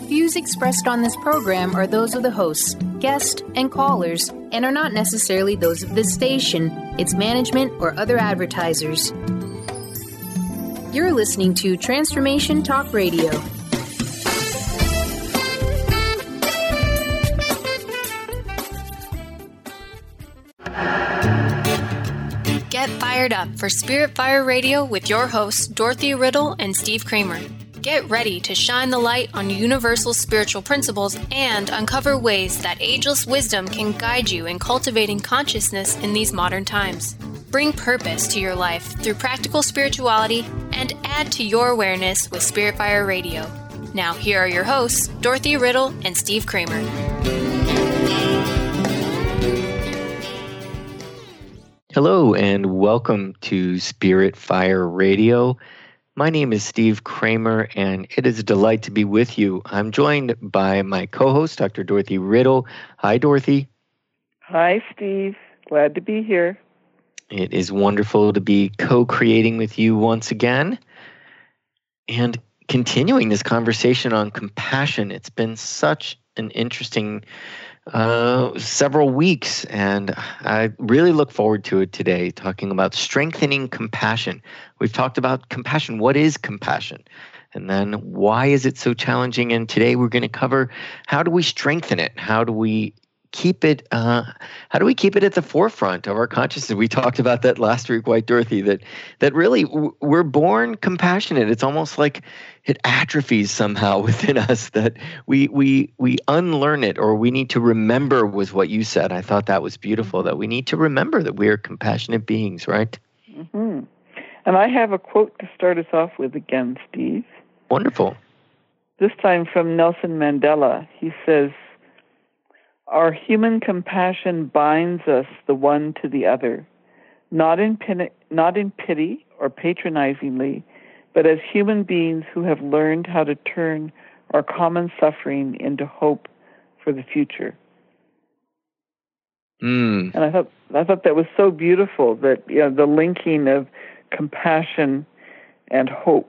Views expressed on this program are those of the hosts, guests, and callers, and are not necessarily those of this station, its management, or other advertisers. You're listening to Transformation Talk Radio. Get fired up for Spirit Fire Radio with your hosts, Dorothy Riddle and Steve Kramer. Get ready to shine the light on universal spiritual principles and uncover ways that ageless wisdom can guide you in cultivating consciousness in these modern times. Bring purpose to your life through practical spirituality and add to your awareness with Spirit Fire Radio. Now, here are your hosts, Dorothy Riddle and Steve Kramer. Hello, and welcome to Spirit Fire Radio. My name is Steve Kramer, and it is a delight to be with you. I'm joined by my co-host, Dr. Dorothy Riddle. Hi, Dorothy. Hi, Steve. Glad to be here. It is wonderful to be co-creating with you once again and continuing this conversation on compassion. It's been such an interesting several weeks, and I really look forward to it today, talking about strengthening compassion. We've talked about compassion. What is compassion? And then why is it so challenging? And today we're going to cover how do we strengthen it? How do we keep it at the forefront of our consciousness? We talked about that last week, White Dorothy, that really we're born compassionate. It's almost like it atrophies somehow within us, that we unlearn it, or we need to remember, was what you said. I thought that was beautiful, that we need to remember that we are compassionate beings, right? Mm-hmm. And I have a quote to start us off with again, Steve. Wonderful. This time from Nelson Mandela. He says, "Our human compassion binds us the one to the other, not in pity or patronizingly, but as human beings who have learned how to turn our common suffering into hope for the future." And I thought that was so beautiful, that the linking of compassion and hope.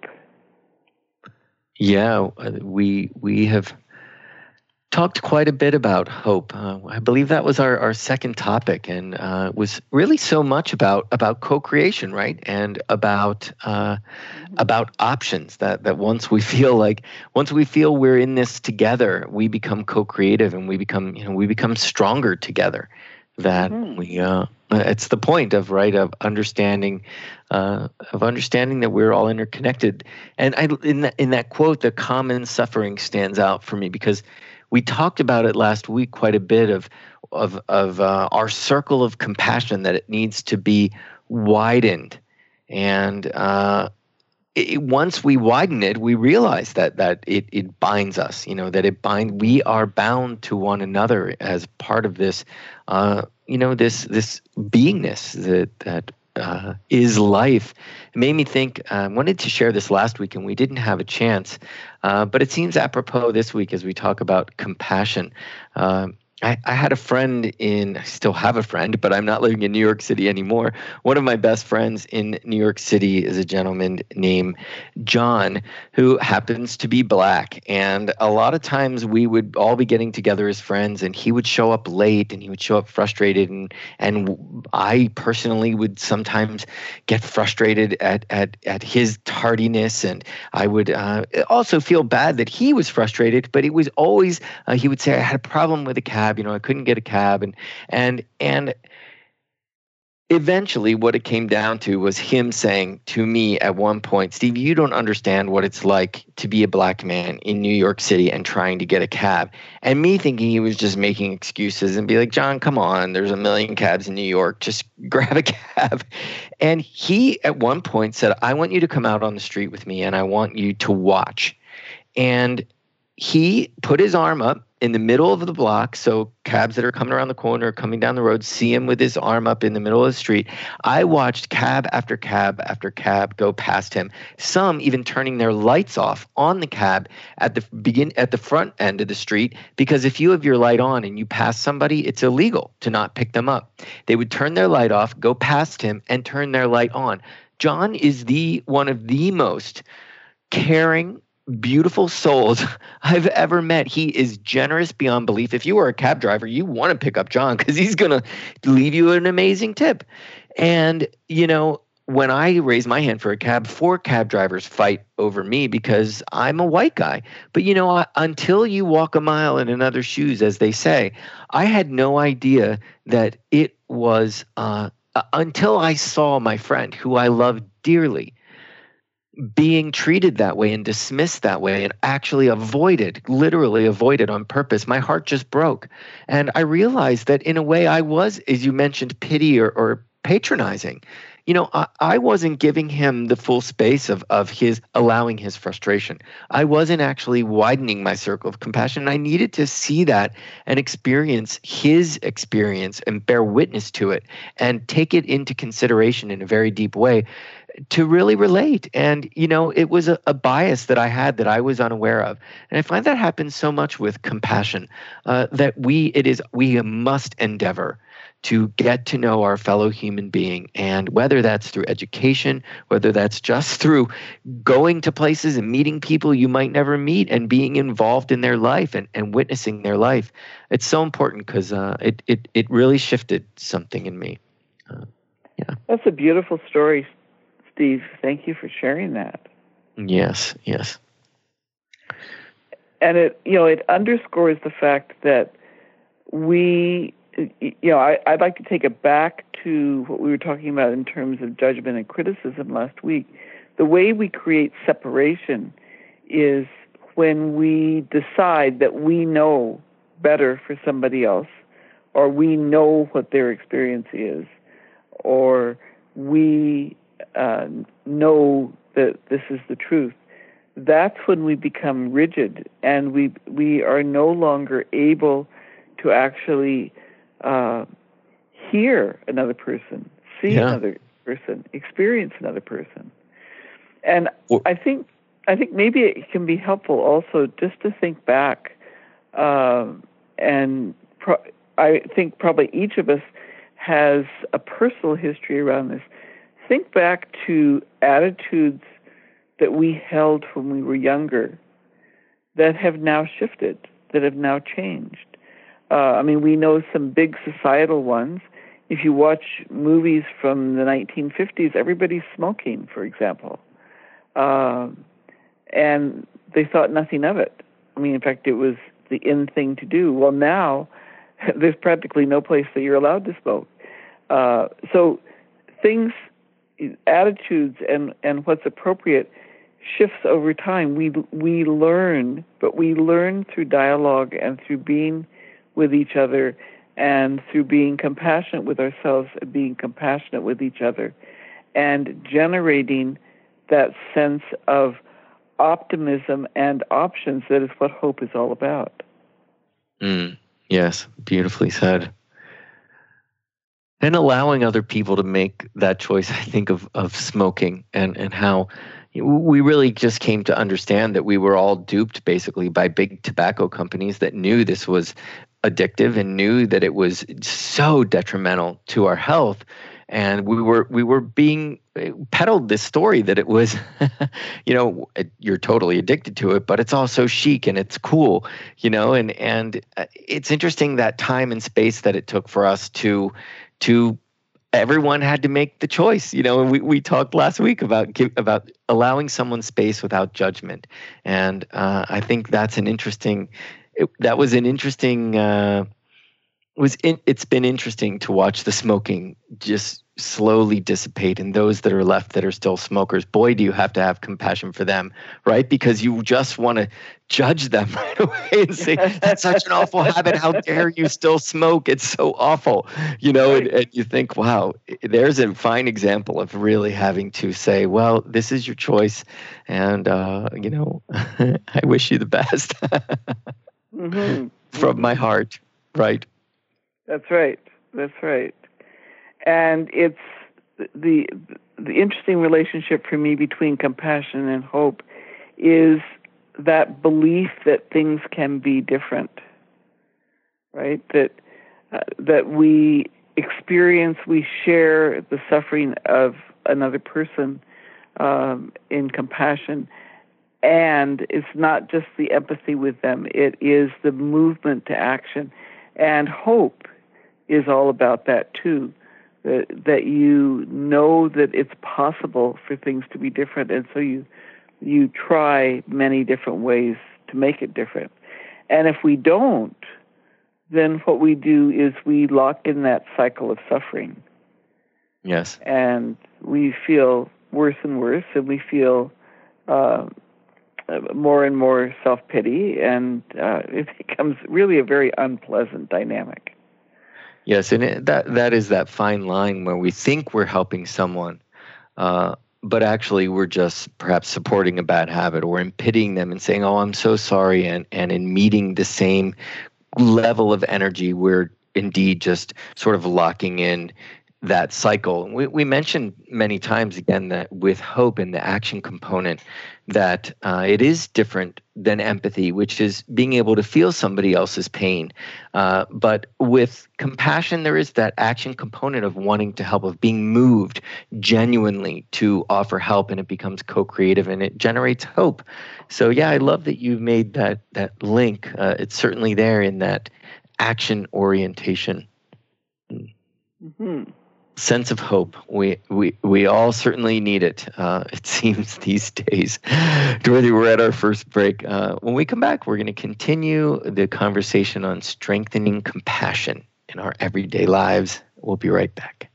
Yeah, we have talked quite a bit about hope. I believe that was our second topic, and was really so much about co-creation, right? And about options. That once we feel we're in this together, we become co-creative, and we become stronger together. That it's the point of understanding that we're all interconnected. And in that quote, the common suffering stands out for me, because we talked about it last week quite a bit of our circle of compassion, that it needs to be widened, and once we widen it, we realize that it binds us. We are bound to one another as part of this, this beingness that is life. It made me think. I wanted to share this last week, and we didn't have a chance. But it seems apropos this week as we talk about compassion. I had a friend I still have a friend, but I'm not living in New York City anymore. One of my best friends in New York City is a gentleman named John, who happens to be Black. And a lot of times we would all be getting together as friends, and he would show up late, and he would show up frustrated. And I personally would sometimes get frustrated at his tardiness. And I would also feel bad that he was frustrated, but it was always, he would say, "I had a problem with a cab. I couldn't get a cab," and eventually what it came down to was him saying to me at one point, "Steve, you don't understand what it's like to be a Black man in New York City and trying to get a cab." And me thinking he was just making excuses, and be like, "John, come on, there's a million cabs in New York, just grab a cab." And he at one point said, "I want you to come out on the street with me, and I want you to watch." And he put his arm up in the middle of the block, so cabs that are coming around the corner, coming down the road, see him with his arm up in the middle of the street. I watched cab after cab after cab go past him, some even turning their lights off on the cab at the front end of the street, because if you have your light on and you pass somebody, it's illegal to not pick them up. They would turn their light off, go past him, and turn their light on. John is one of the most caring, beautiful souls I've ever met. He is generous beyond belief. If you are a cab driver, you want to pick up John because he's going to leave you an amazing tip. And, when I raise my hand for a cab, 4 cab drivers fight over me because I'm a white guy. But, until you walk a mile in another's shoes, as they say, I had no idea that it was until I saw my friend, who I love dearly, being treated that way and dismissed that way and actually literally avoided on purpose. My heart just broke. And I realized that in a way I was, as you mentioned, pity or patronizing. I wasn't giving him the full space of his allowing his frustration. I wasn't actually widening my circle of compassion. I needed to see that and experience his experience and bear witness to it and take it into consideration in a very deep way to really relate. And, it was a bias that I had that I was unaware of. And I find that happens so much with compassion, that we must endeavor to get to know our fellow human being. And whether that's through education, whether that's just through going to places and meeting people you might never meet and being involved in their life and witnessing their life, it's so important because it really shifted something in me. Yeah. That's a beautiful story, Steve. Thank you for sharing that. Yes. And it underscores the fact that I'd like to take it back to what we were talking about in terms of judgment and criticism last week. The way we create separation is when we decide that we know better for somebody else, or we know what their experience is, or we know that this is the truth. That's when we become rigid, and we are no longer able to actually hear another person, see another person, experience another person. And I think maybe it can be helpful also just to think back, and I think probably each of us has a personal history around this. Think back to attitudes that we held when we were younger that have now shifted, that have now changed. We know some big societal ones. If you watch movies from the 1950s, everybody's smoking, for example. And they thought nothing of it. In fact, it was the in thing to do. Well, now there's practically no place that you're allowed to smoke. So things, attitudes, and what's appropriate shifts over time. We learn, but we learn through dialogue and through being with each other, and through being compassionate with ourselves and being compassionate with each other, and generating that sense of optimism and options. That is what hope is all about. Yes, beautifully said. And allowing other people to make that choice, I think of smoking and how we really just came to understand that we were all duped basically by big tobacco companies that knew this was addictive and knew that it was so detrimental to our health. And we were being peddled this story that it was, you're totally addicted to it, but it's also chic and it's cool, and it's interesting that time and space that it took for us to everyone had to make the choice, and we talked last week about allowing someone space without judgment. And I think that's it's been interesting to watch the smoking just slowly dissipate, and those that are left that are still smokers, boy, do you have to have compassion for them, right? Because you just want to judge them right away and say, that's such an awful habit. How dare you still smoke? It's so awful, and you think, wow, there's a fine example of really having to say, well, this is your choice. And, I wish you the best from my heart. Right. That's right. And it's the interesting relationship for me between compassion and hope is that belief that things can be different, right? That we experience, we share the suffering of another person in compassion, And it's not just the empathy with them, it is the movement to action. And hope is all about that too, that you know that it's possible for things to be different, and so you try many different ways to make it different. And if we don't, then what we do is we lock in that cycle of suffering. Yes. And we feel worse and worse, and we feel more and more self-pity, and it becomes really a very unpleasant dynamic. Yes, and that is that fine line where we think we're helping someone, but actually we're just perhaps supporting a bad habit, or in pitying them and saying, "Oh, I'm so sorry," and in meeting the same level of energy, we're indeed just sort of locking in that cycle. We mentioned many times again that with hope and the action component, that it is different than empathy, which is being able to feel somebody else's pain. But with compassion, there is that action component of wanting to help, of being moved genuinely to offer help, and it becomes co-creative and it generates hope. So yeah, I love that you've made that link. It's certainly there in that action orientation. Mm-hmm. Sense of hope. We all certainly need it, it seems, these days. Dorothy, we're at our first break. When we come back, we're going to continue the conversation on strengthening compassion in our everyday lives. We'll be right back.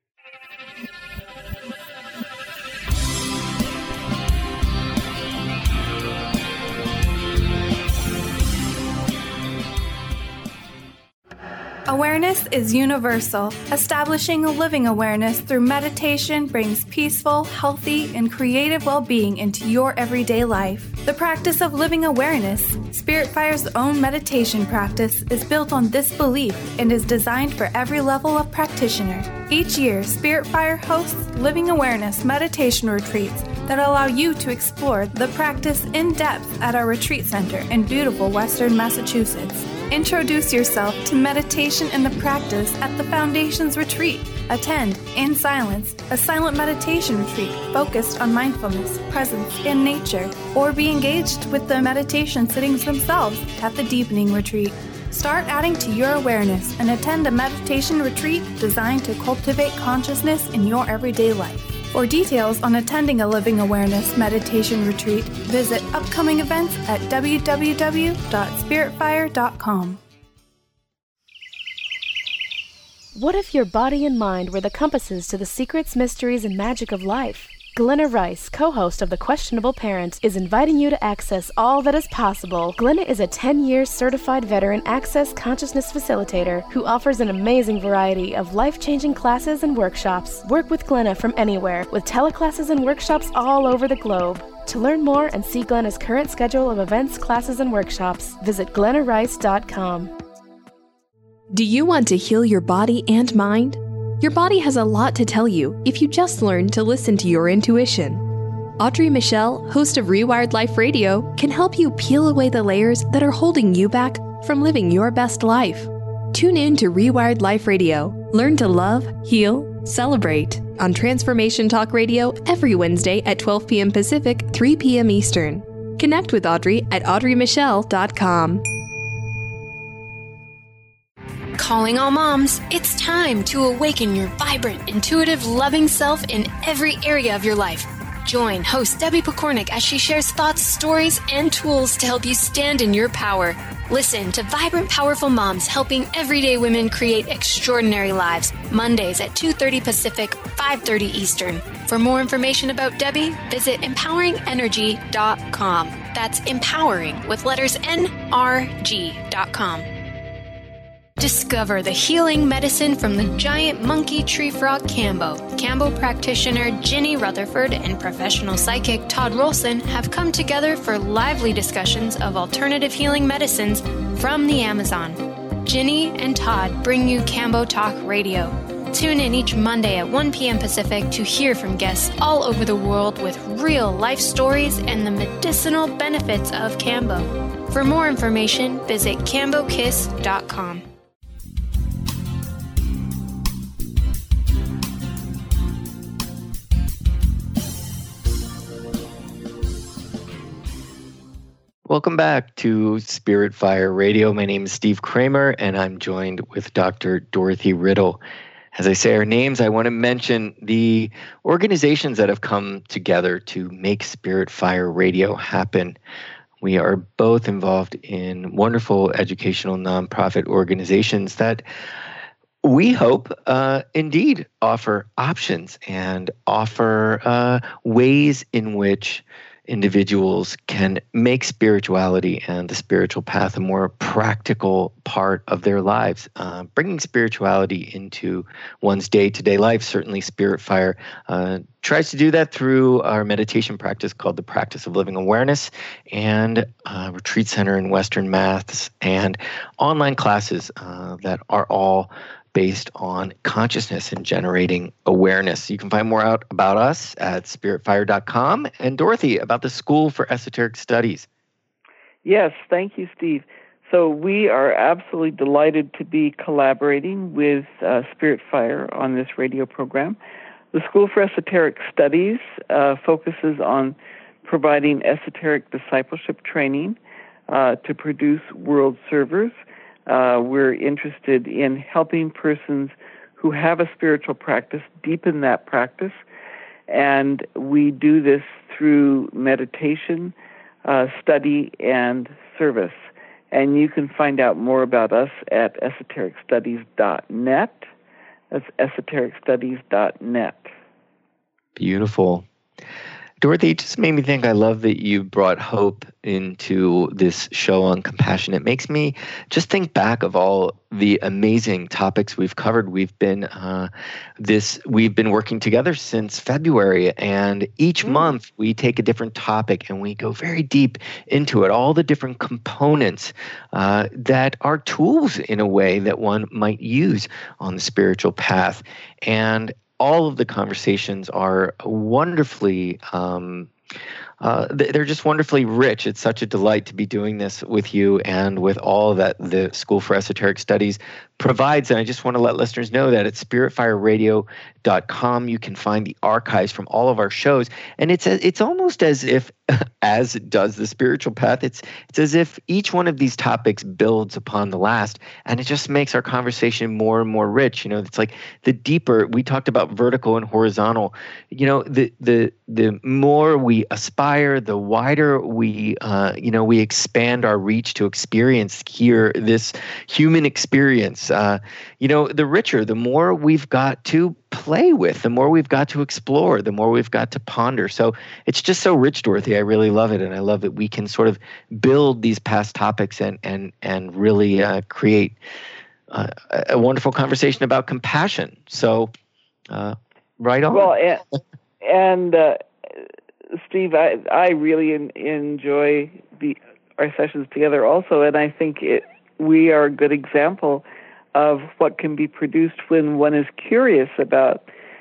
Awareness is universal. Establishing a living awareness through meditation brings peaceful, healthy, and creative well-being into your everyday life. The practice of living awareness, Spirit Fire's own meditation practice, is built on this belief and is designed for every level of practitioner. Each year, Spirit Fire hosts living awareness meditation retreats that allow you to explore the practice in depth at our retreat center in beautiful Western Massachusetts. Introduce yourself to meditation and the practice at the Foundation's retreat. Attend, in silence, a silent meditation retreat focused on mindfulness, presence, and nature, or be engaged with the meditation sittings themselves at the Deepening Retreat. Start adding to your awareness and attend a meditation retreat designed to cultivate consciousness in your everyday life. For details on attending a Living Awareness meditation retreat, visit upcoming events at www.spiritfire.com. What if your body and mind were the compasses to the secrets, mysteries, and magic of life? Glenna Rice, co-host of The Questionable Parent, is inviting you to access all that is possible. Glenna is a 10-year certified veteran Access Consciousness facilitator who offers an amazing variety of life-changing classes and workshops. Work with Glenna from anywhere, with teleclasses and workshops all over the globe. To learn more and see Glenna's current schedule of events, classes, and workshops, visit glennarice.com. Do you want to heal your body and mind? Your body has a lot to tell you if you just learn to listen to your intuition. Audrey Michelle, host of Rewired Life Radio, can help you peel away the layers that are holding you back from living your best life. Tune in to Rewired Life Radio. Learn to love, heal, celebrate on Transformation Talk Radio every Wednesday at 12 p.m. Pacific, 3 p.m. Eastern. Connect with Audrey at audreymichelle.com. Calling all moms, it's time to awaken your vibrant, intuitive, loving self in every area of your life. Join host Debbie Pokornik as she shares thoughts, stories, and tools to help you stand in your power. Listen to Vibrant, Powerful Moms helping everyday women create extraordinary lives. Mondays at 2:30 Pacific, 5:30 Eastern. For more information about Debbie, visit empoweringenergy.com. That's empowering with letters NRG.com. Discover the healing medicine from the giant monkey tree frog Kambo. Kambo practitioner Ginny Rutherford and professional psychic Todd Rolson have come together for lively discussions of alternative healing medicines from the Amazon. Ginny and Todd bring you Kambo Talk Radio. Tune in each Monday at 1 p.m. Pacific to hear from guests all over the world with real life stories and the medicinal benefits of Kambo. For more information, visit kambokiss.com. Welcome back to Spirit Fire Radio. My name is Steve Kramer, and I'm joined with Dr. Dorothy Riddle. As I say our names, I want to mention the organizations that have come together to make Spirit Fire Radio happen. We are both involved in wonderful educational nonprofit organizations that we hope indeed offer options and offer ways in which individuals can make spirituality and the spiritual path a more practical part of their lives. Bringing spirituality into one's day-to-day life, certainly Spirit Fire tries to do that through our meditation practice called the Practice of Living Awareness, and retreat center in Western Mass, and online classes that are all based on consciousness and generating awareness. You can find more out about us at spiritfire.com. And Dorothy, about the School for Esoteric Studies. Yes, thank you, Steve. So we are absolutely delighted to be collaborating with Spirit Fire on this radio program. The School for Esoteric Studies focuses on providing esoteric discipleship training to produce world servers. We're interested in helping persons who have a spiritual practice deepen that practice, and we do this through meditation, study, and service. And you can find out more about us at esotericstudies.net. That's esotericstudies.net. Beautiful. Dorothy, it just made me think, I love that you brought hope into this show on compassion. It makes me just think back of all the amazing topics we've covered. We've been working together since February, and each month we take a different topic and we go very deep into it, all the different components that are tools in a way that one might use on the spiritual path. And all of the conversations are wonderfully, they're just wonderfully rich. It's such a delight to be doing this with you and with all that the School for Esoteric Studies provides. And I just want to let listeners know that at spiritfireradio.com, you can find the archives from all of our shows. And it's almost as if, as does the spiritual path, it's as if each one of these topics builds upon the last, and it just makes our conversation more and more rich. You know, it's like the deeper we talked about vertical and horizontal, you know, the more we aspire, the wider we expand our reach to experience here, this human experience. The richer, the more we've got to play with, the more we've got to explore, the more we've got to ponder. So it's just so rich, Dorothy. I really love it. And I love that we can sort of build these past topics and really create a wonderful conversation about compassion. So right on. Well, and Steve, I really enjoy our sessions together also. And I think we are a good example of what can be produced when one is curious about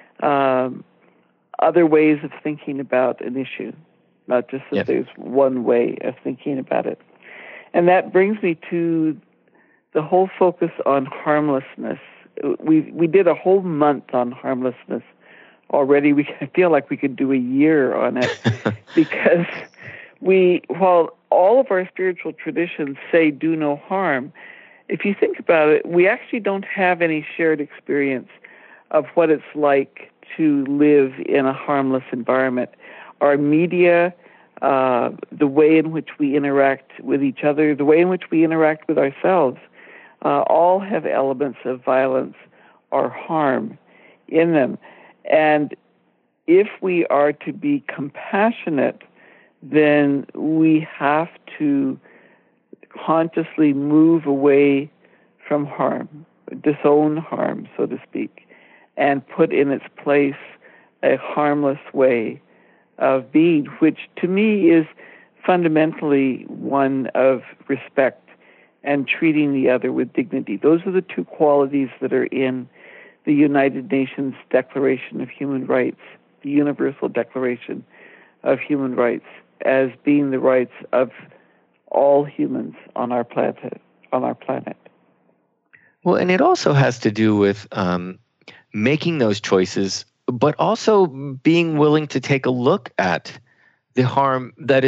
other ways of thinking about an issue, not just that there's one way of thinking about it. And that brings me to the whole focus on harmlessness. We did a whole month on harmlessness already. I feel like we could do a year on it because while all of our spiritual traditions say do no harm, if you think about it, we actually don't have any shared experience of what it's like to live in a harmless environment. Our media, the way in which we interact with each other, the way in which we interact with ourselves, all have elements of violence or harm in them. And if we are to be compassionate, then we have to consciously move away from harm, disown harm, so to speak, and put in its place a harmless way of being, which to me is fundamentally one of respect and treating the other with dignity. Those are the two qualities that are in the United Nations Declaration of Human Rights, the Universal Declaration of Human Rights, as being the rights of all humans on our planet. Well, and it also has to do with making those choices, but also being willing to take a look at the harm that is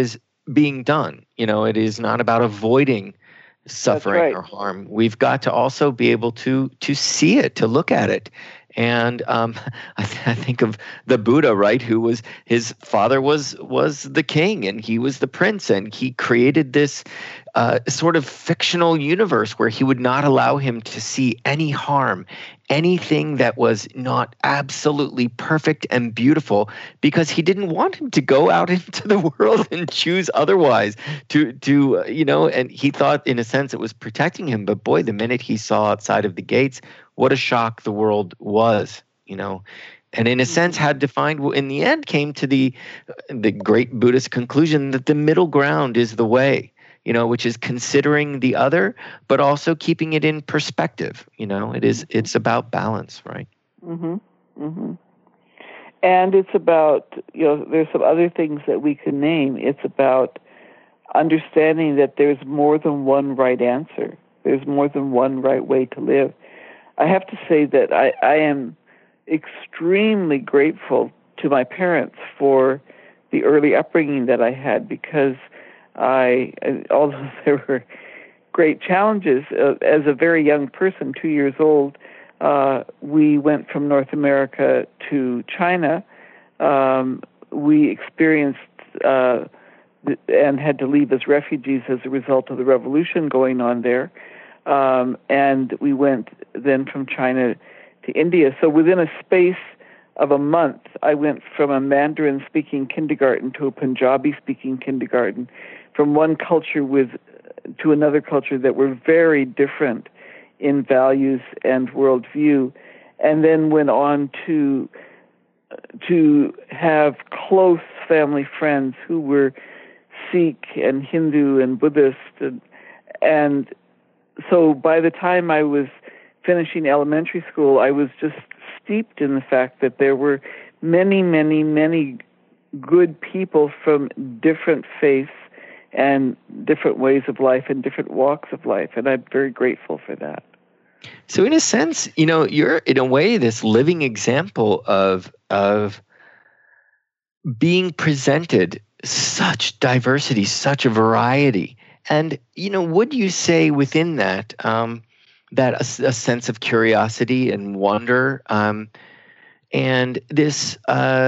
being done. It is not about avoiding suffering or harm. We've got to also be able to see it, to look at it. And I think of the Buddha, right? His father was the king, and he was the prince, and he created this sort of fictional universe where he would not allow him to see any harm, anything that was not absolutely perfect and beautiful, because he didn't want him to go out into the world and choose otherwise. And he thought, in a sense, it was protecting him. But boy, the minute he saw outside of the gates, what a shock the world was, and in a sense had to find, in the end, came to the great Buddhist conclusion that the middle ground is the way, which is considering the other, but also keeping it in perspective. It's about balance, right? Mm-hmm. Mm-hmm. And it's about, there's some other things that we can name. It's about understanding that there's more than one right answer. There's more than one right way to live. I have to say that I am extremely grateful to my parents for the early upbringing that I had, because although there were great challenges, as a very young person, 2 years old, we went from North America to China. We experienced and had to leave as refugees as a result of the revolution going on there. And we went then from China to India. So within a space of a month, I went from a Mandarin-speaking kindergarten to a Punjabi-speaking kindergarten, from one culture to another culture that were very different in values and worldview, and then went on to have close family friends who were Sikh and Hindu and Buddhist, and so by the time I was finishing elementary school, I was just steeped in the fact that there were many, many, many good people from different faiths and different ways of life and different walks of life, and I'm very grateful for that. So in a sense, you're in a way this living example of being presented such diversity, such a variety. And, would you say within that, that a sense of curiosity and wonder, and this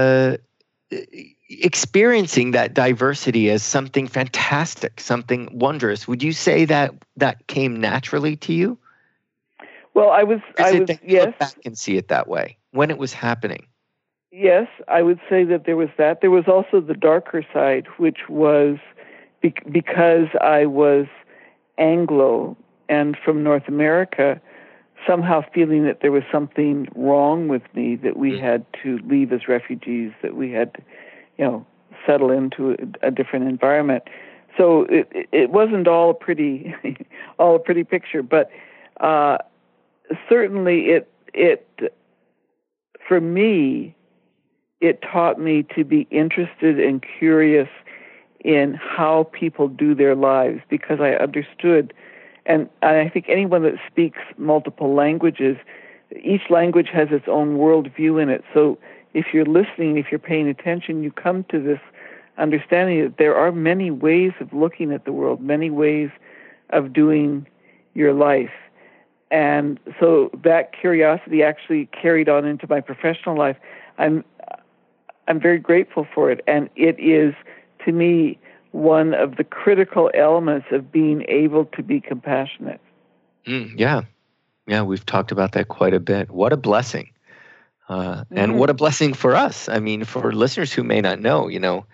experiencing that diversity as something fantastic, something wondrous, would you say that came naturally to you? Well, I was yes. Look back and see it that way when it was happening. Yes, I would say that there was that. There was also the darker side, which was because I was Anglo and from North America, somehow feeling that there was something wrong with me, that we had to leave as refugees, that we had to, settle into a different environment. So it wasn't all a pretty picture, but certainly it for me, it taught me to be interested and curious in how people do their lives, because I understood, and I think anyone that speaks multiple languages, each language has its own worldview in it. So if you're listening, if you're paying attention, you come to this understanding that there are many ways of looking at the world, many ways of doing your life. And so that curiosity actually carried on into my professional life. I'm very grateful for it, and it is, to me, one of the critical elements of being able to be compassionate. Yeah, we've talked about that quite a bit. What a blessing. And what a blessing for us. I mean, for listeners who may not know,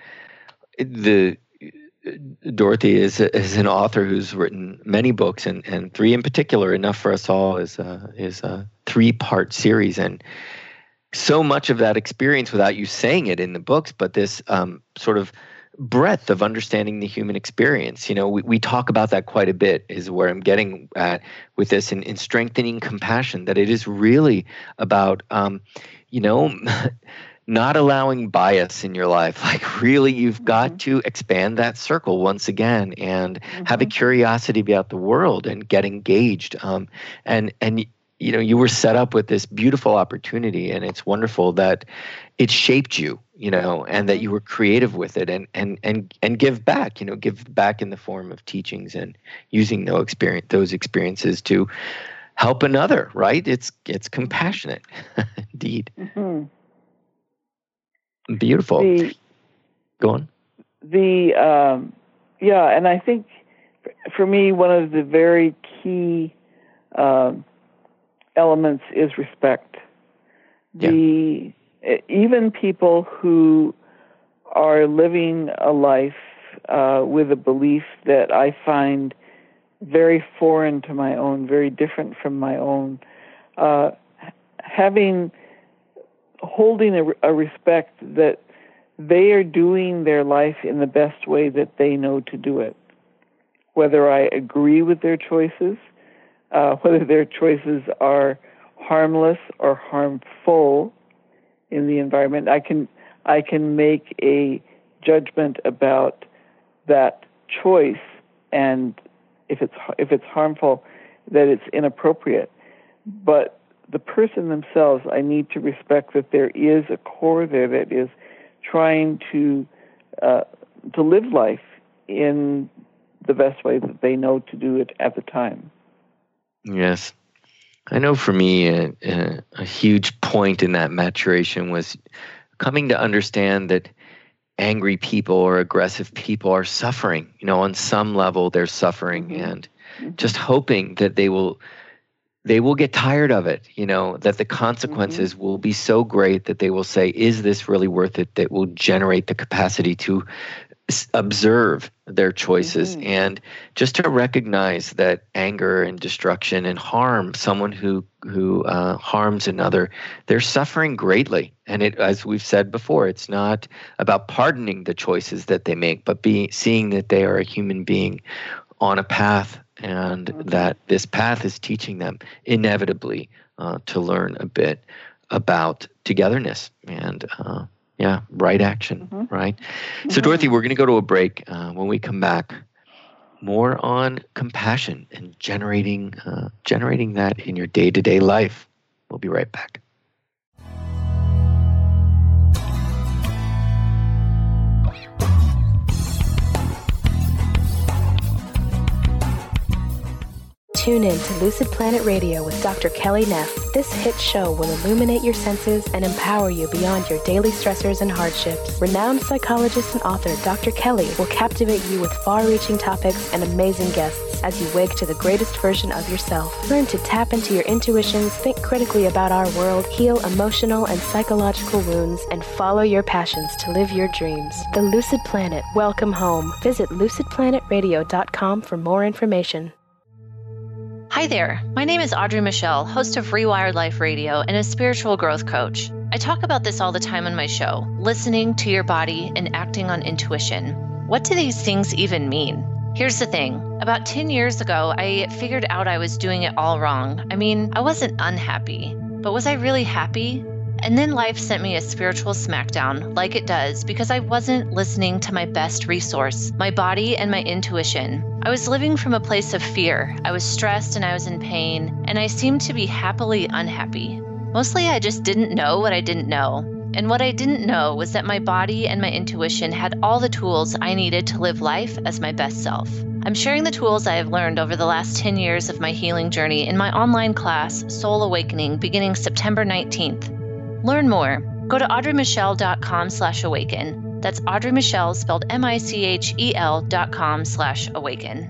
Dorothy is an author who's written many books, and three in particular, Enough for Us All, is a 3-part series. And so much of that experience, without you saying it in the books, but this sort of breadth of understanding the human experience. We talk about that quite a bit, is where I'm getting at with this, in strengthening compassion, that it is really about, not allowing bias in your life. Like, really, you've got to expand that circle once again, and have a curiosity about the world and get engaged. And you were set up with this beautiful opportunity, and it's wonderful that it shaped you, and that you were creative with it, and give back, give back in the form of teachings and using those experiences to help another, right? It's compassionate, indeed. Mm-hmm. Beautiful. Go on. And I think for me, one of the very key elements is respect. Even people who are living a life with a belief that I find very foreign to my own, very different from my own, holding a respect that they are doing their life in the best way that they know to do it. Whether I agree with their choices, whether their choices are harmless or harmful in the environment, I can make a judgment about that choice, and if it's harmful, that it's inappropriate. But the person themselves, I need to respect that there is a core there that is trying to live life in the best way that they know to do it at the time. Yes. I know for me, a huge point in that maturation was coming to understand that angry people or aggressive people are suffering. On some level, they're suffering, and just hoping that they will get tired of it, that the consequences will be so great that they will say, is this really worth it? That will generate the capacity to observe their choices, and just to recognize that anger and destruction and harm, someone who harms another, they're suffering greatly. And as we've said before, it's not about pardoning the choices that they make, but seeing that they are a human being on a path, and that this path is teaching them inevitably to learn a bit about togetherness and right action, right? So, Dorothy, we're going to go to a break. When we come back, more on compassion and generating that in your day-to-day life. We'll be right back. Tune in to Lucid Planet Radio with Dr. Kelly Neff. This hit show will illuminate your senses and empower you beyond your daily stressors and hardships. Renowned psychologist and author Dr. Kelly will captivate you with far-reaching topics and amazing guests as you wake to the greatest version of yourself. Learn to tap into your intuitions, think critically about our world, heal emotional and psychological wounds, and follow your passions to live your dreams. The Lucid Planet. Welcome home. Visit lucidplanetradio.com for more information. Hi there, my name is Audrey Michelle, host of Rewired Life Radio and a spiritual growth coach. I talk about this all the time on my show, listening to your body and acting on intuition. What do these things even mean? Here's the thing. About 10 years ago, I figured out I was doing it all wrong. I mean, I wasn't unhappy, but was I really happy? And then life sent me a spiritual smackdown, like it does, because I wasn't listening to my best resource, my body and my intuition. I was living from a place of fear. I was stressed and I was in pain, and I seemed to be happily unhappy. Mostly I just didn't know what I didn't know. And what I didn't know was that my body and my intuition had all the tools I needed to live life as my best self. I'm sharing the tools I have learned over the last 10 years of my healing journey in my online class, Soul Awakening, beginning September 19th. Learn more. Go to audreymichelle.com/awaken. That's Audrey Michelle, spelled MICHEL.com/awaken.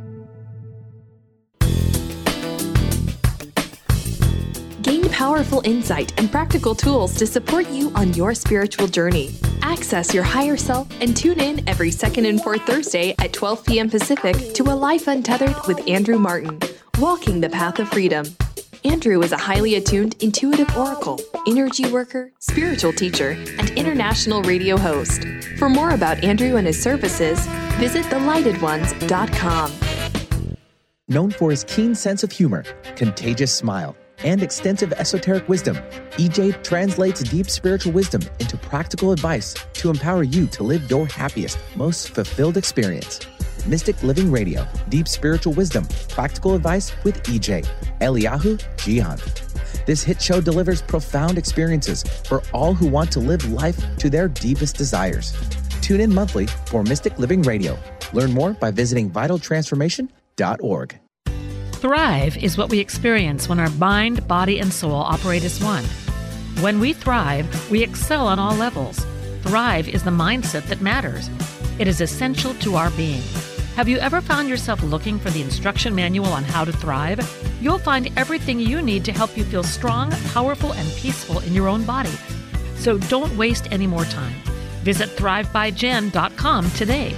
Gain powerful insight and practical tools to support you on your spiritual journey. Access your higher self and tune in every second and fourth Thursday at 12 p.m. Pacific to A Life Untethered with Andrew Martin, Walking the Path of Freedom. Andrew is a highly attuned, intuitive oracle, energy worker, spiritual teacher, and international radio host. For more about Andrew and his services, visit thelightedones.com. Known for his keen sense of humor, contagious smile, and extensive esoteric wisdom, EJ translates deep spiritual wisdom into practical advice to empower you to live your happiest, most fulfilled experience. Mystic Living Radio, Deep Spiritual Wisdom, Practical Advice with EJ, Eliyahu Jian. This hit show delivers profound experiences for all who want to live life to their deepest desires. Tune in monthly for Mystic Living Radio. Learn more by visiting vitaltransformation.org. Thrive is what we experience when our mind, body, and soul operate as one. When we thrive, we excel on all levels. Thrive is the mindset that matters. It is essential to our being. Have you ever found yourself looking for the instruction manual on how to thrive? You'll find everything you need to help you feel strong, powerful, and peaceful in your own body. So don't waste any more time. Visit thrivebyjen.com today.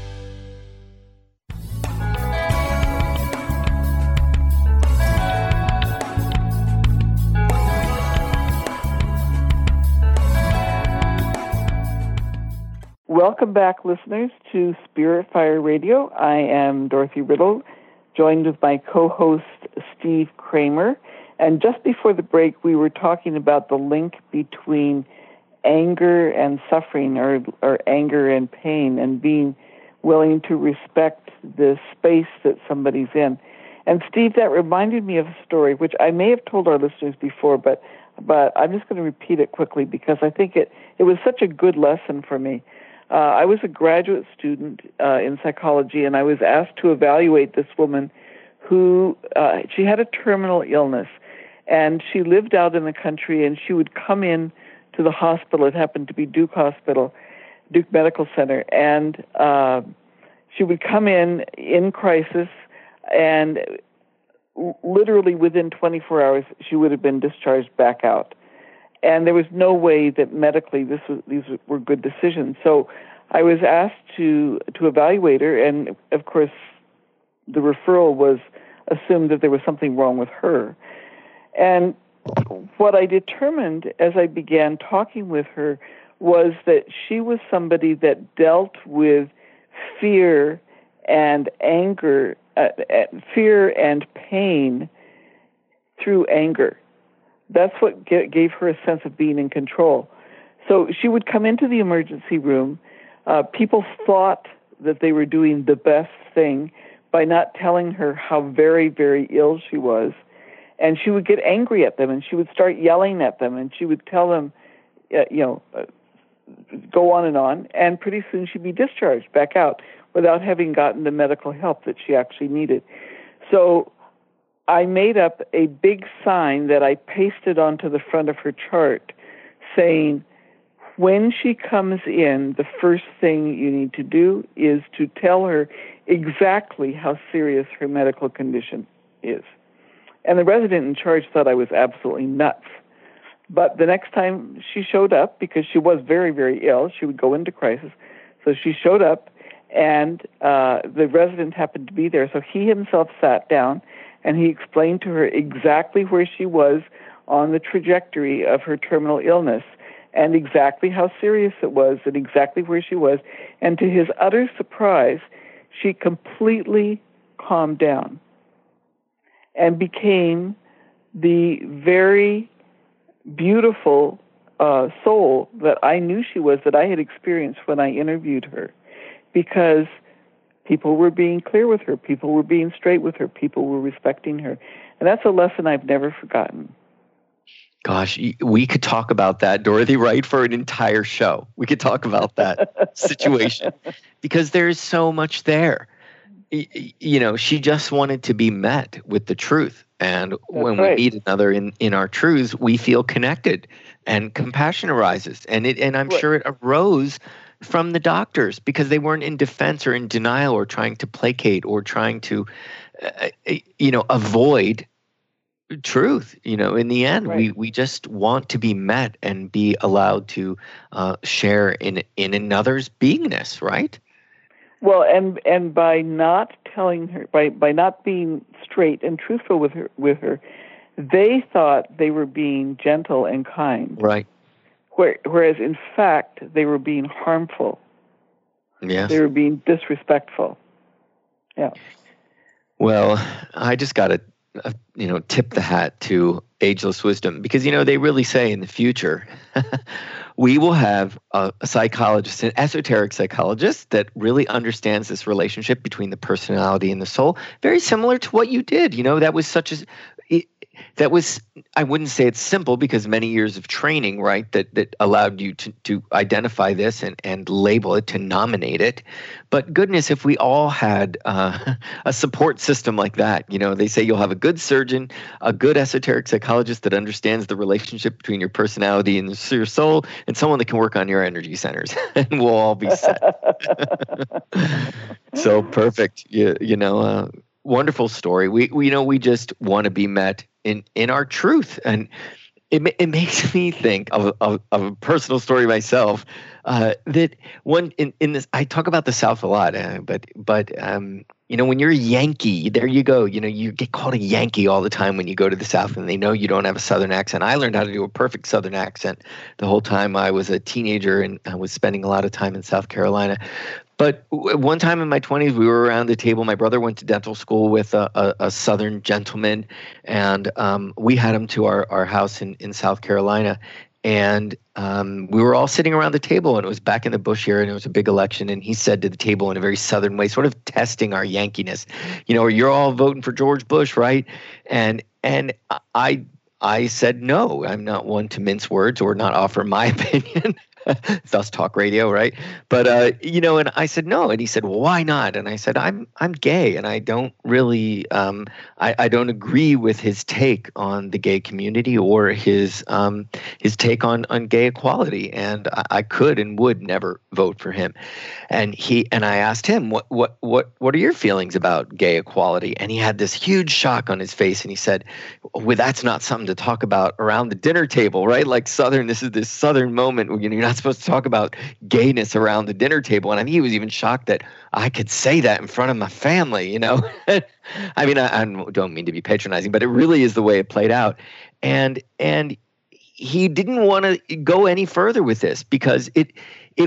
Welcome back, listeners, to Spirit Fire Radio. I am Dorothy Riddle, joined with my co-host, Steve Kramer. And just before the break, we were talking about the link between anger and suffering, or anger and pain, and being willing to respect the space that somebody's in. And Steve, that reminded me of a story, which I may have told our listeners before, but I'm just going to repeat it quickly because I think it was such a good lesson for me. I was a graduate student in psychology, and I was asked to evaluate this woman who, she had a terminal illness, and she lived out in the country, and she would come in to the hospital. It happened to be Duke Hospital, Duke Medical Center, and she would come in crisis, and literally within 24 hours, she would have been discharged back out. And there was no way that medically these were good decisions. So I was asked to evaluate her, and of course the referral was assumed that there was something wrong with her. And what I determined as I began talking with her was that she was somebody that dealt with fear and anger, fear and pain through anger. That's what gave her a sense of being in control. So she would come into the emergency room. People thought that they were doing the best thing by not telling her how very, very ill she was. And she would get angry at them, and she would start yelling at them, and she would tell them, go on, and pretty soon she'd be discharged back out without having gotten the medical help that she actually needed. So I made up a big sign that I pasted onto the front of her chart saying, when she comes in, the first thing you need to do is to tell her exactly how serious her medical condition is. And the resident in charge thought I was absolutely nuts. But the next time she showed up, because she was very, very ill, she would go into crisis. So she showed up, and the resident happened to be there. So he himself sat down, and he explained to her exactly where she was on the trajectory of her terminal illness, and exactly how serious it was, and exactly where she was. And to his utter surprise, she completely calmed down and became the very beautiful soul that I knew she was, that I had experienced when I interviewed her, because people were being clear with her, people were being straight with her, people were respecting her. And that's a lesson I've never forgotten. Gosh, we could talk about that, Dorothy, right, for an entire show. We could talk about that situation because there's so much there. You know, she just wanted to be met with the truth. And when we meet another in our truths, we feel connected and compassion arises. And I'm sure it arose from the doctors because they weren't in defense or in denial or trying to placate or trying to, avoid truth. In the end, we just want to be met and be allowed to share in another's beingness, right? Well, and by not telling her, by not being straight and truthful with her, they thought they were being gentle and kind. Right. Whereas in fact, they were being harmful. Yes. They were being disrespectful. Yeah. Well, I just got to, tip the hat to Ageless Wisdom because, they really say in the future, we will have a psychologist, an esoteric psychologist that really understands this relationship between the personality and the soul, very similar to what you did. That was that was, I wouldn't say it's simple because many years of training, right, that allowed you to identify this and label it, to nominate it. But goodness, if we all had a support system like that, they say you'll have a good surgeon, a good esoteric psychologist that understands the relationship between your personality and your soul, and someone that can work on your energy centers, and we'll all be set. So perfect. Wonderful story. We just want to be met in our truth, and it makes me think of a personal story myself. That one in this, I talk about the South a lot, but when you're a Yankee, there you go. You get called a Yankee all the time when you go to the South, and they know you don't have a Southern accent. I learned how to do a perfect Southern accent the whole time I was a teenager, and I was spending a lot of time in South Carolina. But one time in my 20s, we were around the table. My brother went to dental school with a Southern gentleman, and we had him to our house in South Carolina. And we were all sitting around the table, and it was back in the Bush era, and it was a big election. And he said to the table in a very Southern way, sort of testing our Yankiness, you're all voting for George Bush, right? And I said, no, I'm not one to mince words or not offer my opinion. Thus talk radio, right? But and I said no, and he said, well, why not? And I said, I'm gay, and I don't really I don't agree with his take on the gay community or his take on gay equality, and I could and would never vote for him. And I asked him, what are your feelings about gay equality? And he had this huge shock on his face, and he said, well, that's not something to talk about around the dinner table, right? Like this is this Southern moment where you're not supposed to talk about gayness around the dinner table. And I think he was even shocked that I could say that in front of my family, I mean, I don't mean to be patronizing, but it really is the way it played out. And he didn't want to go any further with this because he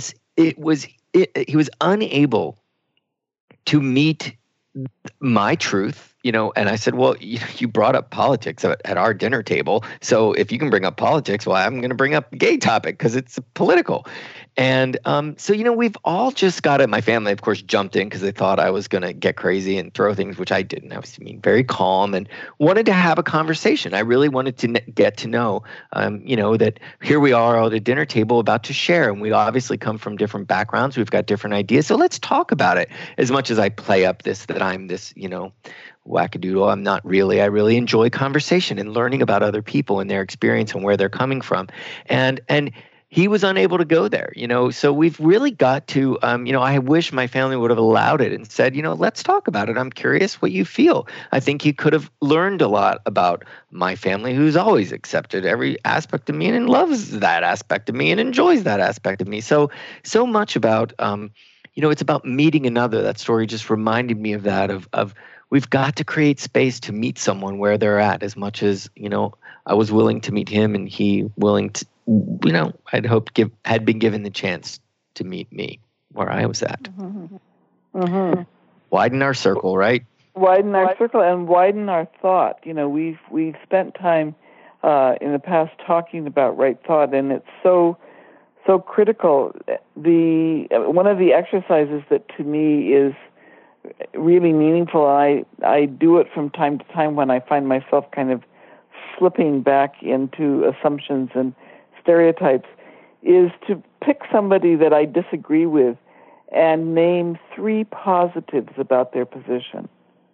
was unable to meet my truth, and I said, well, you brought up politics at our dinner table. So if you can bring up politics, well, I'm going to bring up the gay topic because it's political. And so, we've all just got it. My family, of course, jumped in because they thought I was going to get crazy and throw things, which I didn't. I was very calm and wanted to have a conversation. I really wanted to get to know, that here we are at a dinner table about to share. And we obviously come from different backgrounds. We've got different ideas. So let's talk about it. As much as I play up that I'm this, wackadoodle, I'm not really. I really enjoy conversation and learning about other people and their experience and where they're coming from. And he was unable to go there, so we've really got to, I wish my family would have allowed it and said, let's talk about it. I'm curious what you feel. I think he could have learned a lot about my family, who's always accepted every aspect of me and loves that aspect of me and enjoys that aspect of me. So much about, it's about meeting another. That story just reminded me of that, of we've got to create space to meet someone where they're at, as much as, I was willing to meet him and he willing to, I'd hoped had been given the chance to meet me where I was at. Mm-hmm. Mm-hmm. Widen our circle, right? Widen our circle and widen our thought. We've spent time in the past talking about right thought, and it's so critical. One of the exercises that to me is really meaningful, I do it from time to time when I find myself kind of slipping back into assumptions and stereotypes, is to pick somebody that I disagree with and name 3 positives about their position.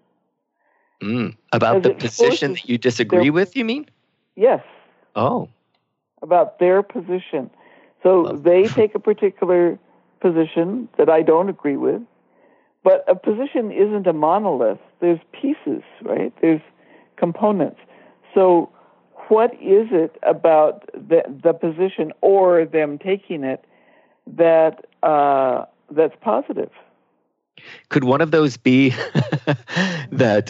About the position that you disagree with, you mean? Yes. Oh. About their position. So they take a particular position that I don't agree with, but a position isn't a monolith. There's pieces, right? There's components. So what is it about the position or them taking it that's positive? Could one of those be that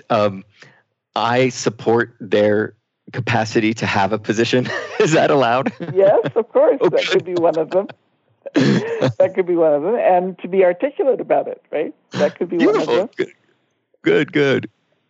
I support their capacity to have a position? Is that allowed? Yes, of course. Oh, that could be one of them. That could be one of them. And to be articulate about it, right? That could be Beautiful. One of them. Good.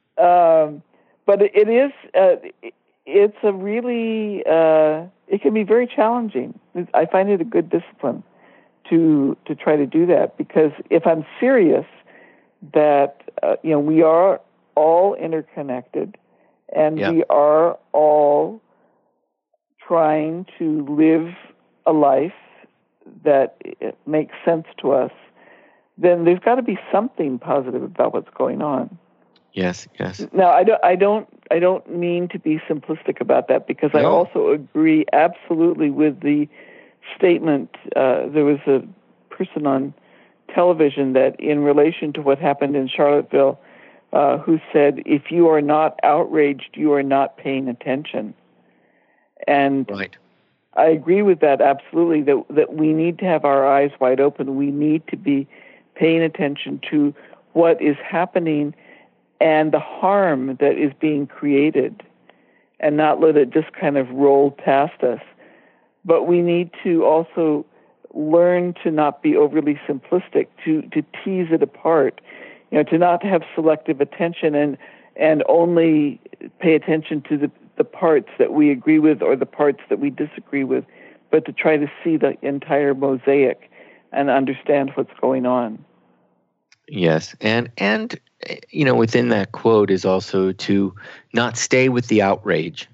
But it is... it's a really, it can be very challenging. I find it a good discipline to try to do that, because if I'm serious that, we are all interconnected and we are all trying to live a life that makes sense to us, then there's got to be something positive about what's going on. Yes, yes. Now, I don't mean to be simplistic about that, because I also agree absolutely with the statement. There was a person on television that, in relation to what happened in Charlottesville, who said, if you are not outraged, you are not paying attention. And I agree with that absolutely, that we need to have our eyes wide open. We need to be paying attention to what is happening and the harm that is being created, and not let it just kind of roll past us. But we need to also learn to not be overly simplistic, to tease it apart, to not have selective attention and only pay attention to the parts that we agree with or the parts that we disagree with, but to try to see the entire mosaic and understand what's going on. Yes, and within that quote is also to not stay with the outrage,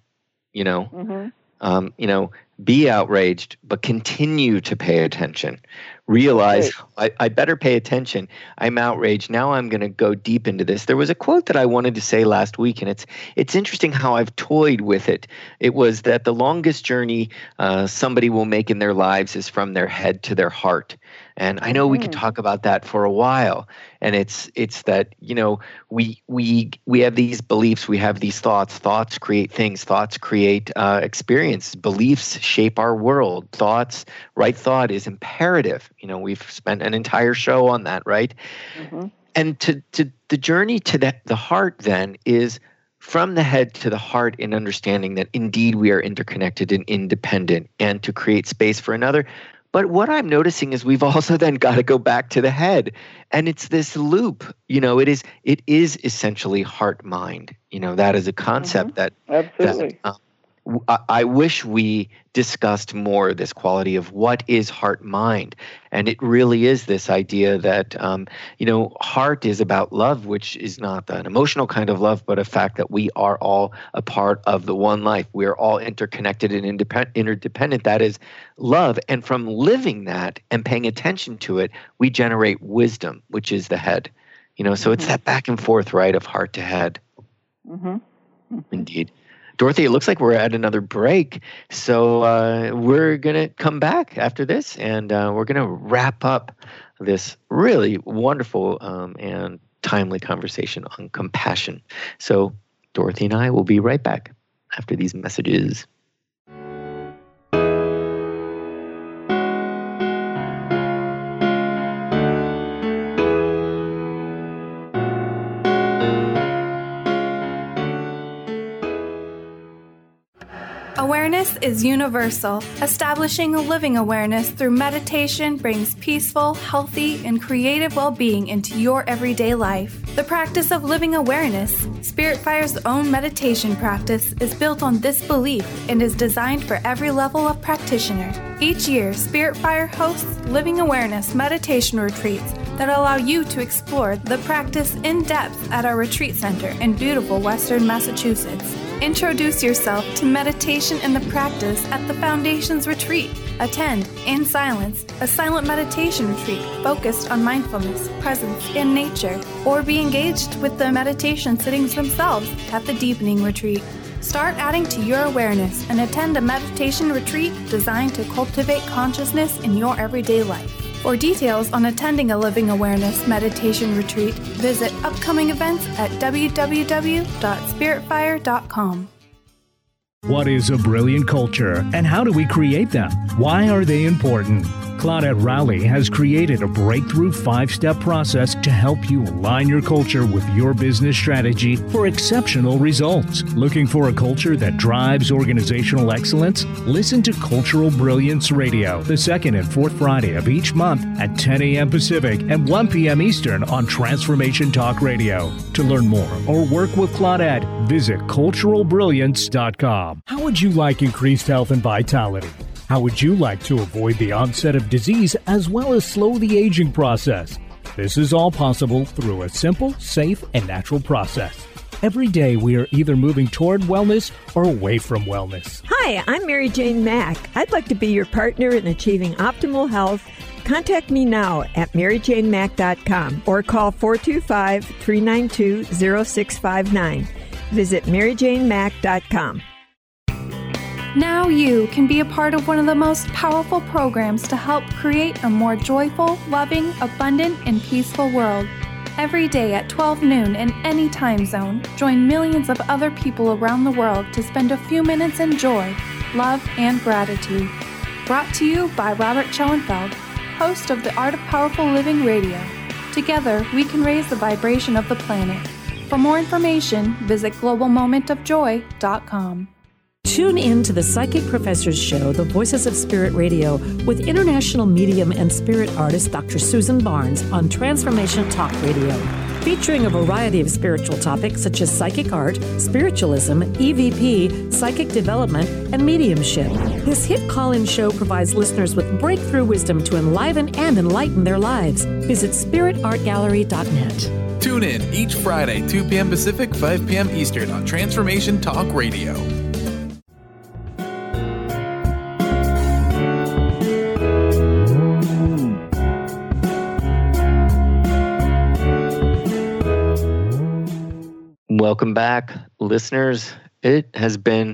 be outraged, but continue to pay attention. Realize, I better pay attention. I'm outraged. Now I'm going to go deep into this. There was a quote that I wanted to say last week, and it's interesting how I've toyed with it. It was that the longest journey somebody will make in their lives is from their head to their heart. And I know we could talk about that for a while. And it's that, we have these beliefs, we have these thoughts. Thoughts create things. Thoughts create experiences. Beliefs shape our world. Right thought is imperative. We've spent an entire show on that, right? Mm-hmm. And to the journey to the heart then is from the head to the heart, in understanding that indeed we are interconnected and independent, and to create space for another. But what I'm noticing is we've also then got to go back to the head, and it's this loop. It is essentially heart-mind. That is a concept that absolutely. I wish we discussed more this quality of what is heart-mind, and it really is this idea that heart is about love, which is not an emotional kind of love, but a fact that we are all a part of the one life. We are all interconnected and interdependent. That is love, and from living that and paying attention to it, we generate wisdom, which is the head. So it's that back and forth, right, of heart to head. Mm-hmm. Mm-hmm. Indeed. Dorothy, it looks like we're at another break, so we're going to come back after this, and we're going to wrap up this really wonderful and timely conversation on compassion. So Dorothy and I will be right back after these messages. Awareness is universal. Establishing a living awareness through meditation brings peaceful, healthy, and creative well-being into your everyday life. The practice of living awareness, Spirit Fire's own meditation practice, is built on this belief and is designed for every level of practitioner. Each year, Spirit Fire hosts living awareness meditation retreats that allow you to explore the practice in depth at our retreat center in beautiful Western Massachusetts. Introduce yourself to meditation and the practice at the Foundation's retreat. Attend, in silence, a silent meditation retreat focused on mindfulness, presence, and nature, or be engaged with the meditation sittings themselves at the Deepening Retreat. Start adding to your awareness and attend a meditation retreat designed to cultivate consciousness in your everyday life. For details on attending a Living Awareness meditation retreat, visit upcoming events at www.spiritfire.com. What is a brilliant culture, and how do we create them? Why are they important? Claudette Rowley has created a breakthrough 5-step process to help you align your culture with your business strategy for exceptional results. Looking for a culture that drives organizational excellence? Listen to Cultural Brilliance Radio, the second and fourth Friday of each month at 10 a.m. Pacific and 1 p.m. Eastern on Transformation Talk Radio. To learn more or work with Claudette, visit culturalbrilliance.com. How would you like increased health and vitality? How would you like to avoid the onset of disease as well as slow the aging process? This is all possible through a simple, safe, and natural process. Every day we are either moving toward wellness or away from wellness. Hi, I'm Mary Jane Mack. I'd like to be your partner in achieving optimal health. Contact me now at maryjanemack.com or call 425-392-0659. Visit maryjanemack.com. Now you can be a part of one of the most powerful programs to help create a more joyful, loving, abundant, and peaceful world. Every day at 12 noon in any time zone, join millions of other people around the world to spend a few minutes in joy, love, and gratitude. Brought to you by Robert Schoenfeld, host of the Art of Powerful Living Radio. Together, we can raise the vibration of the planet. For more information, visit globalmomentofjoy.com. Tune in to the Psychic Professors Show, The Voices of Spirit Radio, with international medium and spirit artist Dr. Susan Barnes on Transformation Talk Radio, featuring a variety of spiritual topics such as psychic art, spiritualism, EVP, psychic development, and mediumship. This hit call-in show provides listeners with breakthrough wisdom to enliven and enlighten their lives. Visit spiritartgallery.net. Tune in each Friday, 2 p.m. Pacific, 5 p.m. Eastern on Transformation Talk Radio. Welcome back, listeners. It has been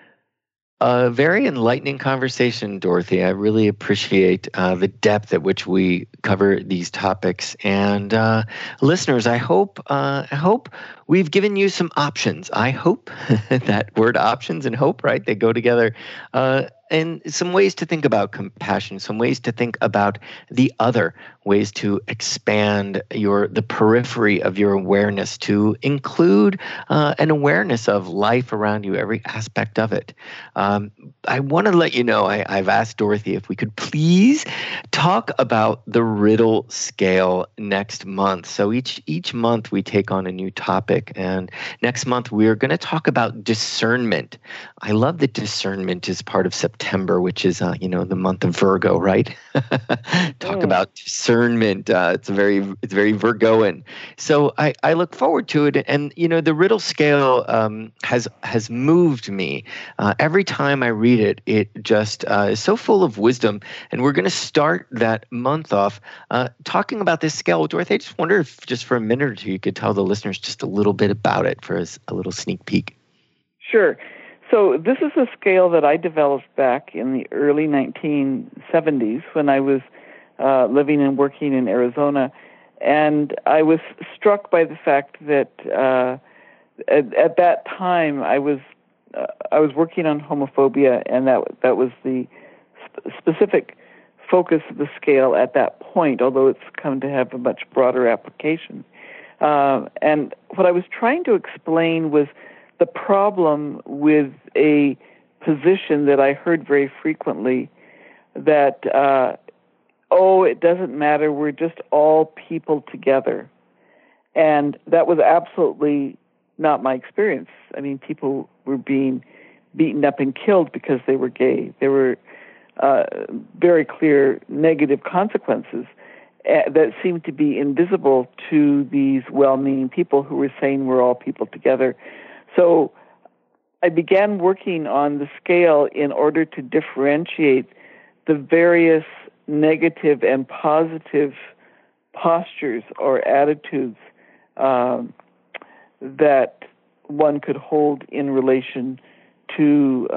a very enlightening conversation, Dorothy. I really appreciate the depth at which we cover these topics. And listeners, I hope we've given you some options. I hope that word options and hope, right? They go together. And some ways to think about compassion, some ways to think about the other, ways to expand the periphery of your awareness to include an awareness of life around you, every aspect of it. I want to let you know, I've asked Dorothy if we could please talk about the Riddle Scale next month. So each month we take on a new topic, and next month we're going to talk about discernment. I love that discernment is part of September, which is the month of Virgo, right? Talk about discernment. It's very Virgoan. So I look forward to it, and the Riddle Scale has moved me. Every time I read it, it just is so full of wisdom. And we're going to start that month off talking about this scale. Dorothy, I just wonder if just for a minute or two you could tell the listeners just a little bit about it for a little sneak peek. Sure. So this is a scale that I developed back in the early 1970s when I was living and working in Arizona. And I was struck by the fact that at that time I was working on homophobia, and that was the specific focus of the scale at that point, although it's come to have a much broader application. And what I was trying to explain was the problem with a position that I heard very frequently that, it doesn't matter, we're just all people together. And that was absolutely not my experience. I mean, people were being beaten up and killed because they were gay. There were very clear negative consequences that seemed to be invisible to these well-meaning people who were saying we're all people together. So I began working on the scale in order to differentiate the various negative and positive postures or attitudes that one could hold in relation to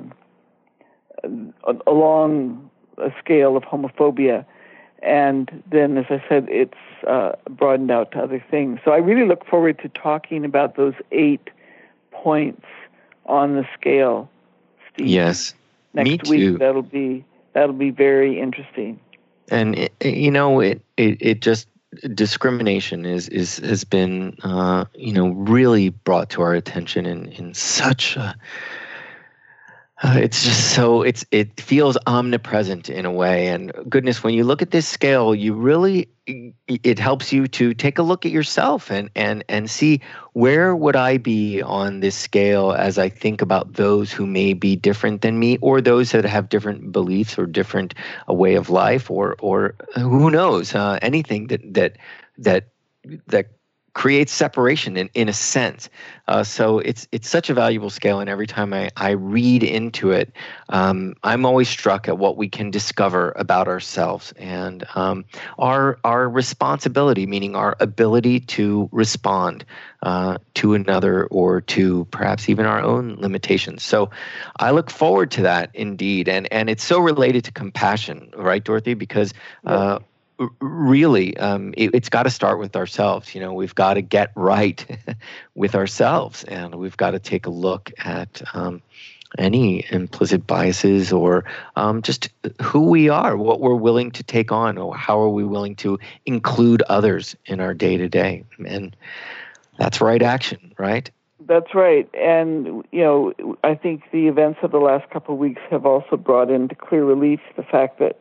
along a scale of homophobia. And then, as I said, it's broadened out to other things. So I really look forward to talking about those 8 points on the scale, Steve. Yes, next me week. too. That'll be very interesting. And it just discrimination has been really brought to our attention in such a. It's just so it feels omnipresent in a way, and goodness, when you look at this scale, it helps you to take a look at yourself and see where would I be on this scale as I think about those who may be different than me, or those that have different beliefs or different way of life, or who knows, anything that creates separation in a sense. So it's such a valuable scale, and every time I read into it, I'm always struck at what we can discover about ourselves and our responsibility, meaning our ability to respond to another or to perhaps even our own limitations. So I look forward to that indeed, and it's so related to compassion, right, Dorothy? Because really, it's got to start with ourselves. We've got to get right with ourselves, and we've got to take a look at any implicit biases or just who we are, what we're willing to take on, or how are we willing to include others in our day-to-day. And that's right action, right? That's right. And, I think the events of the last couple of weeks have also brought into clear relief the fact that,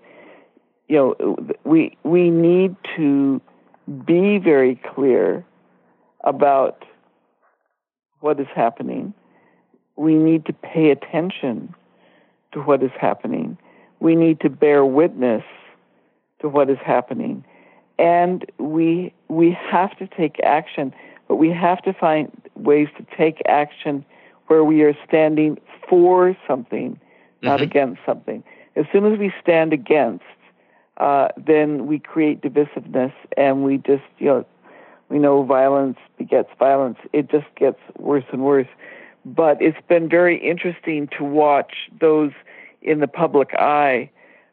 we need to be very clear about what is happening. We need to pay attention to what is happening. We need to bear witness to what is happening. And we have to take action, but we have to find ways to take action where we are standing for something, not against something. As soon as we stand against, then we create divisiveness, and we just, we know violence begets violence. It just gets worse and worse. But it's been very interesting to watch those in the public eye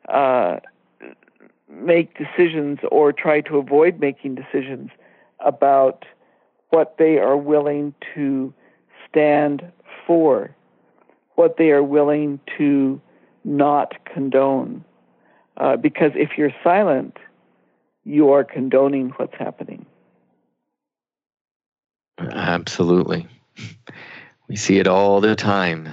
make decisions or try to avoid making decisions about what they are willing to stand for, what they are willing to not condone. Because if you're silent, you are condoning what's happening. Absolutely. We see it all the time.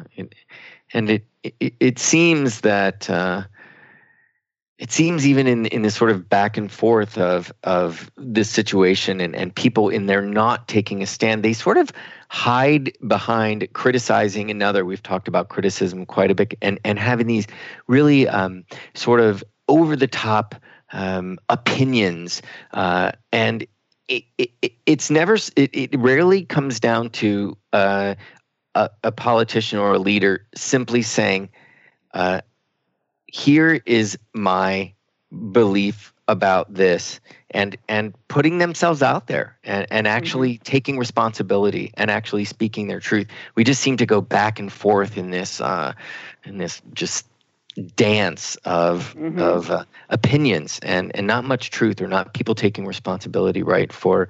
It seems that it seems even in this sort of back and forth of this situation and people in there not taking a stand, they sort of hide behind criticizing another. We've talked about criticism quite a bit, and having these really sort of over-the-top opinions, and it rarely comes down to a politician or a leader simply saying, here is my belief about this, and putting themselves out there and actually taking responsibility and actually speaking their truth. We just seem to go back and forth in this just dance of opinions and not much truth, or not people taking responsibility, right, for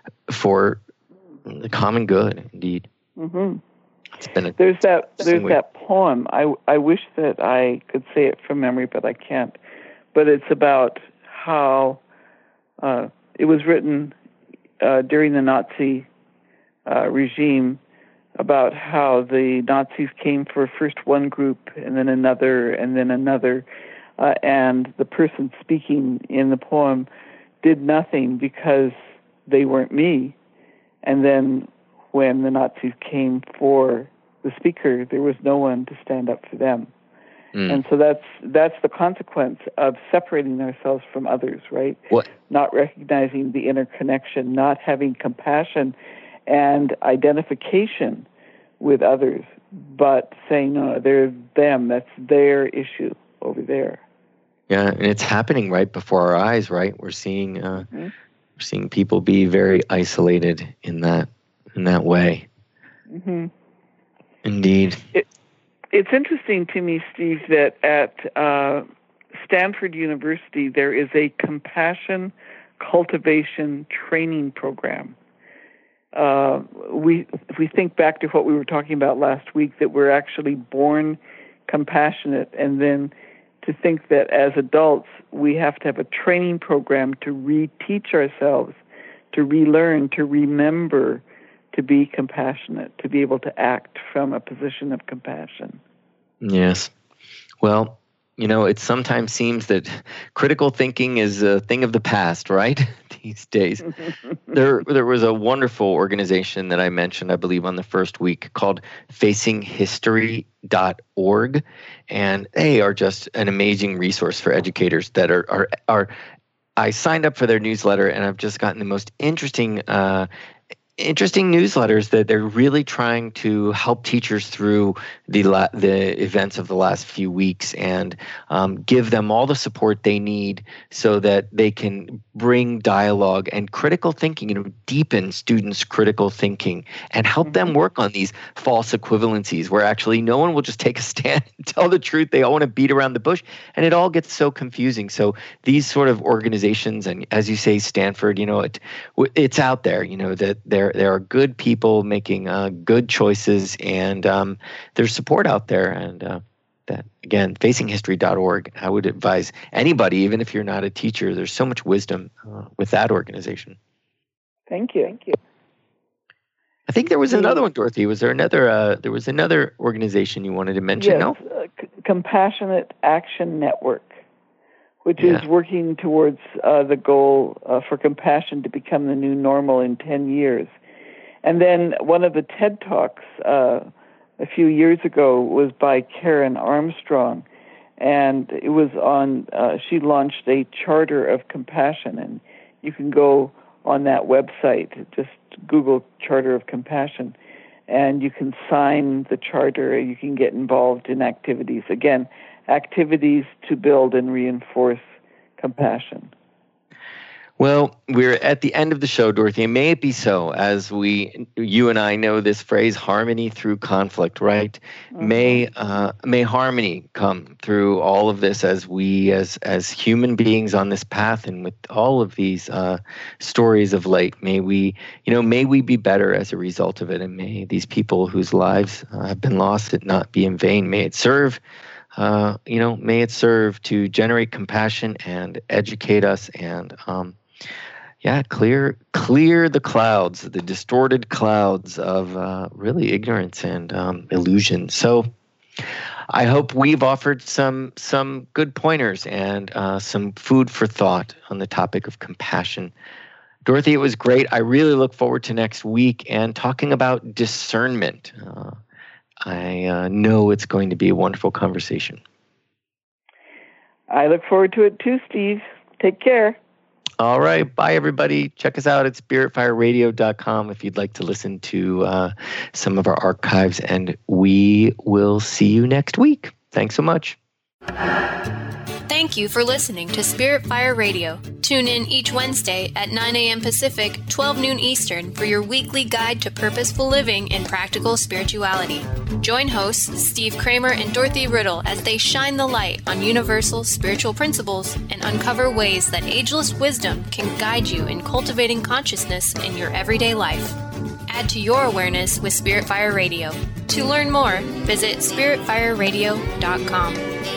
the common good. Indeed. It's been there's that poem. I wish that I could say it from memory, but I can't. But it's about how it was written during the Nazi regime, about how the Nazis came for first one group and then another and then another, and the person speaking in the poem did nothing because they weren't me. And then when the Nazis came for the speaker, there was no one to stand up for them. And so that's the consequence of separating ourselves from others, right? What? Not recognizing the interconnection, not having compassion and identification with others, but saying, no, they're them, that's their issue over there. Yeah, and it's happening right before our eyes, right? We're seeing people be very isolated in that way. Indeed. It's interesting to me, Steve, that at Stanford University there is a compassion cultivation training program. If we think back to what we were talking about last week, that we're actually born compassionate, and then to think that as adults we have to have a training program to reteach ourselves, to relearn, to remember, to be compassionate, to be able to act from a position of compassion. Yes. Well, it sometimes seems that critical thinking is a thing of the past, right? These days. There was a wonderful organization that I mentioned, I believe, on the first week called FacingHistory.org, and they are just an amazing resource for educators that are I signed up for their newsletter, and I've just gotten the most interesting newsletters that they're really trying to help teachers through the events of the last few weeks and give them all the support they need so that they can bring dialogue and critical thinking, deepen students' critical thinking and help them work on these false equivalencies where actually no one will just take a stand and tell the truth. They all want to beat around the bush, and it all gets so confusing. So these sort of organizations, and as you say, Stanford, it's out there, that there are good people making good choices, and there's support out there. And that, again, facinghistory.org, I would advise anybody, even if you're not a teacher, there's so much wisdom with that organization. Thank you. I think there was another one, Dorothy. Was there another? There was another organization you wanted to mention, yes, no? Compassionate Action Network, which is working towards the goal for compassion to become the new normal in 10 years. And then one of the TED Talks a few years ago was by Karen Armstrong, and it was on, she launched a charter of compassion, and you can go on that website, just Google Charter of Compassion, and you can sign the charter, you can get involved in activities. Again, activities to build and reinforce compassion. Well, we're at the end of the show, Dorothy, and may it be so, as you and I know this phrase, harmony through conflict, right? Mm-hmm. May harmony come through all of this as we, as human beings on this path, and with all of these stories of late, may we be better as a result of it, and may these people whose lives have been lost it not be in vain. May it serve. May it serve to generate compassion and educate us and, clear the clouds, the distorted clouds of really ignorance and illusion. So I hope we've offered some good pointers and some food for thought on the topic of compassion. Dorothy, it was great. I really look forward to next week and talking about discernment. I know it's going to be a wonderful conversation. I look forward to it too, Steve. Take care. All right. Bye, everybody. Check us out at spiritfireradio.com if you'd like to listen to some of our archives, and we will see you next week. Thanks so much. Thank you for listening to Spirit Fire Radio. Tune in each Wednesday at 9 a.m. Pacific, 12 noon Eastern for your weekly guide to purposeful living and practical spirituality. Join hosts Steve Kramer and Dorothy Riddle as they shine the light on universal spiritual principles and uncover ways that ageless wisdom can guide you in cultivating consciousness in your everyday life. Add to your awareness with Spirit Fire Radio. To learn more, visit spiritfireradio.com.